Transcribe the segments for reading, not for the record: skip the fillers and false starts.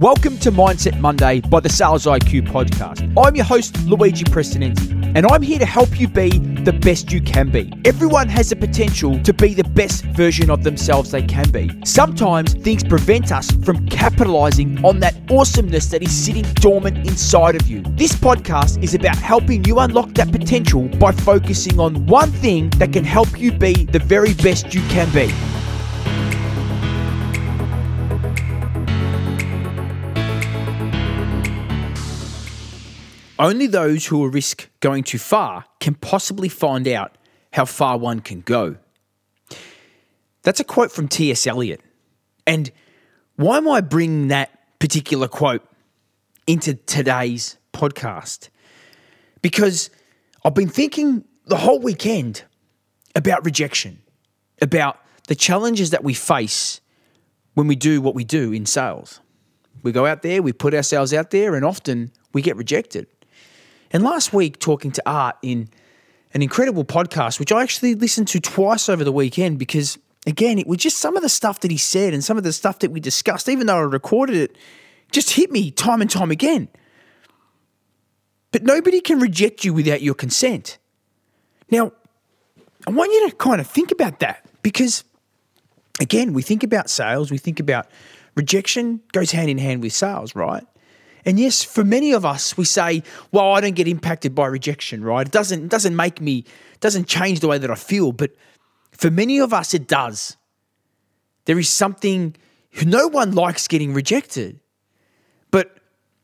Welcome to Mindset Monday by the Sales IQ podcast. I'm your host, Luigi Prestinenzi, and I'm here to help you be the best you can be. Everyone has the potential to be the best version of themselves they can be. Sometimes things prevent us from capitalizing on that awesomeness that is sitting dormant inside of you. This podcast is about helping you unlock that potential by focusing on one thing that can help you be the very best you can be. Only those who will risk going too far can possibly find out how far one can go. That's a quote from T.S. Eliot. And why am I bringing that particular quote into today's podcast? Because I've been thinking the whole weekend about rejection, about the challenges that we face when we do what we do in sales. We go out there, we put ourselves out there, and often we get rejected. And last week, talking to Art in an incredible podcast, which I actually listened to twice over the weekend because, again, it was just some of the stuff that he said and some of the stuff that we discussed, even though I recorded it, just hit me time and time again. But nobody can reject you without your consent. Now, I want you to kind of think about that because, again, we think about sales, we think about rejection goes hand in hand with sales, right? And yes, for many of us, we say, well, I don't get impacted by rejection, right? It doesn't change the way that I feel. But for many of us, it does. There is something, no one likes getting rejected. But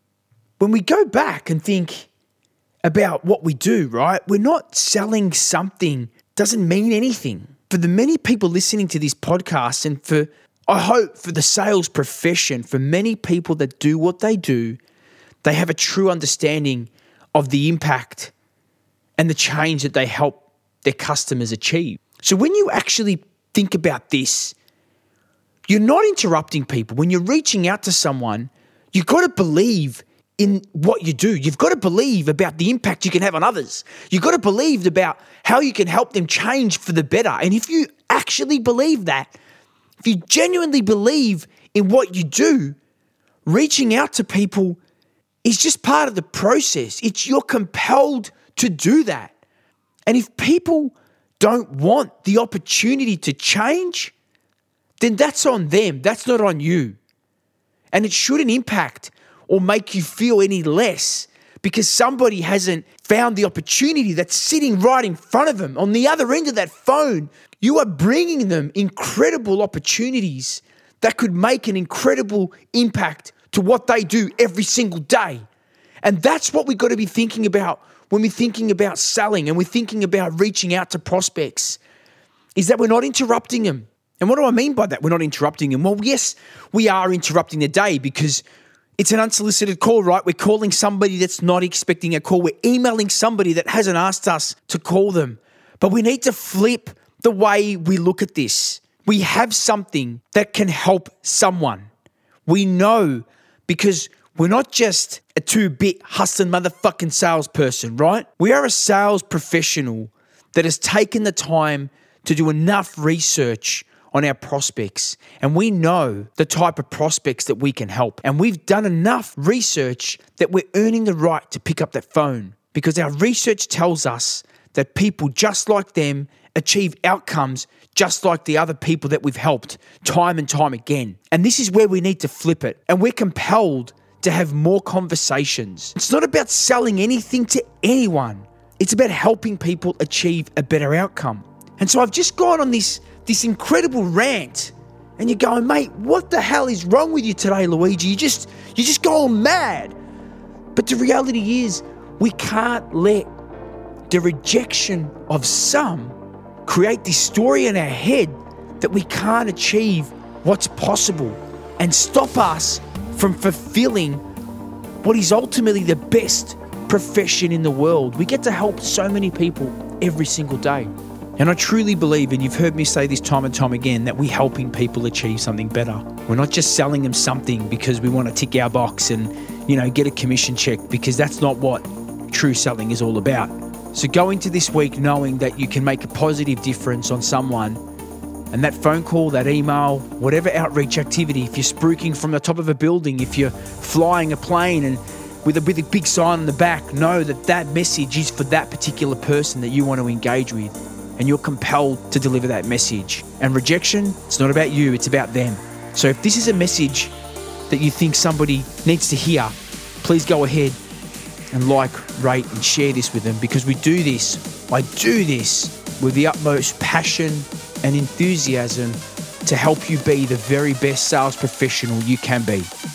when we go back and think about what we do, right? We're not selling something, doesn't mean anything. For the many people listening to this podcast and I hope for the sales profession, for many people that do what they do, they have a true understanding of the impact and the change that they help their customers achieve. So when you actually think about this, you're not interrupting people. When you're reaching out to someone, you've got to believe in what you do. You've got to believe about the impact you can have on others. You've got to believe about how you can help them change for the better. And if you actually believe that, if you genuinely believe in what you do, reaching out to people is just part of the process. You're compelled to do that. And if people don't want the opportunity to change, then that's on them. That's not on you. And it shouldn't impact or make you feel any less because somebody hasn't found the opportunity that's sitting right in front of them. On the other end of that phone, you are bringing them incredible opportunities that could make an incredible impact to what they do every single day. And that's what we've got to be thinking about when we're thinking about selling and we're thinking about reaching out to prospects, is that we're not interrupting them. And what do I mean by that? We're not interrupting them. Well, yes, we are interrupting the day because it's an unsolicited call, right? We're calling somebody that's not expecting a call. We're emailing somebody that hasn't asked us to call them. But we need to flip the way we look at this. We have something that can help someone. We know because we're not just a 2-bit hustling motherfucking salesperson, right? We are a sales professional that has taken the time to do enough research on our prospects. And we know the type of prospects that we can help. And we've done enough research that we're earning the right to pick up that phone because our research tells us that people just like them achieve outcomes just like the other people that we've helped time and time again. And this is where we need to flip it. And we're compelled to have more conversations. It's not about selling anything to anyone. It's about helping people achieve a better outcome. And so I've just gone on this incredible rant and you're going, mate, what the hell is wrong with you today, Luigi? You're just going mad. But the reality is we can't let the rejection of some create this story in our head that we can't achieve what's possible and stop us from fulfilling what is ultimately the best profession in the world. We get to help so many people every single day. And I truly believe, and you've heard me say this time and time again, that we're helping people achieve something better. We're not just selling them something because we want to tick our box and, get a commission check, because that's not what true selling is all about. So go into this week knowing that you can make a positive difference on someone And that phone call, that email, whatever outreach activity, if you're spruiking from the top of a building, if you're flying a plane and with a big sign on the back, know that that message is for that particular person that you want to engage with. And you're compelled to deliver that message. And rejection, it's not about you, it's about them. So if this is a message that you think somebody needs to hear, please go ahead and like, rate and share this with them, because I do this with the utmost passion and enthusiasm to help you be the very best sales professional you can be.